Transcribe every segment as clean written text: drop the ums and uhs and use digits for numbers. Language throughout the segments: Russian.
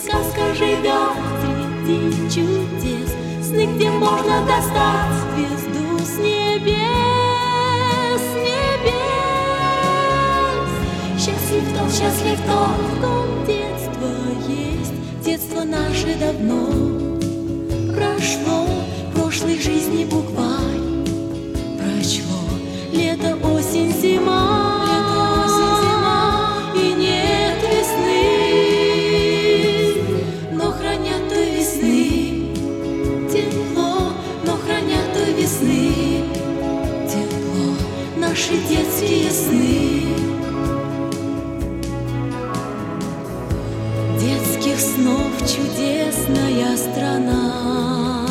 сказка живет среди чудес, сны, где можно достать звезду с небес, счастлив тот, в ком детство есть. Детство наше давно прошло, прошлой жизни букварь прочло. Лето, осень, зима, и нет весны, но хранят той весны тепло, но хранят той весны тепло наши детские сны. Детских снов чудесная страна,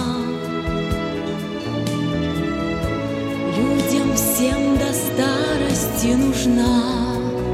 людям всем до старости нужна.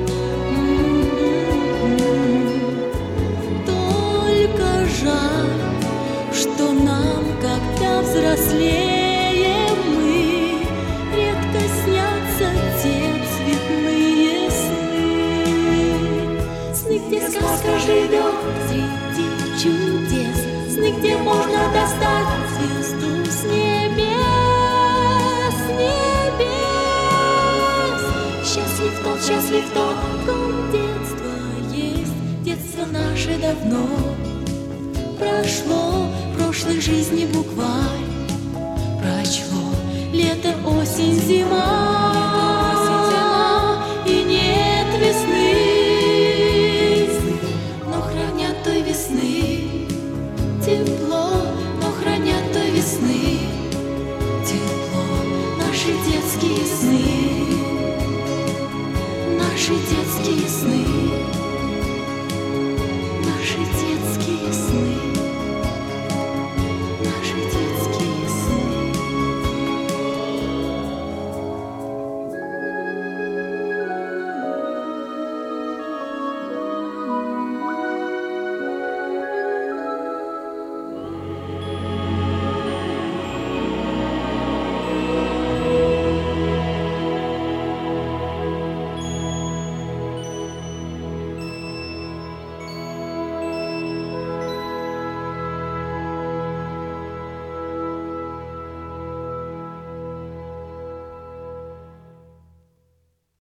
Только жаль, что нам, когда взрослеем мы, редко снятся те цветные сны. Сны, где сказка живет среди чудес, сны, где можно достать звезду с небес, счастлив тот, в ком детство есть. Детство наше давно прошло, прошлой жизни букварь прочло. Лето, осень, зима, и нет весны, но хранят той весны тепло, но хранят той весны тепло наши детские сны, наши детские сны, наши детские сны.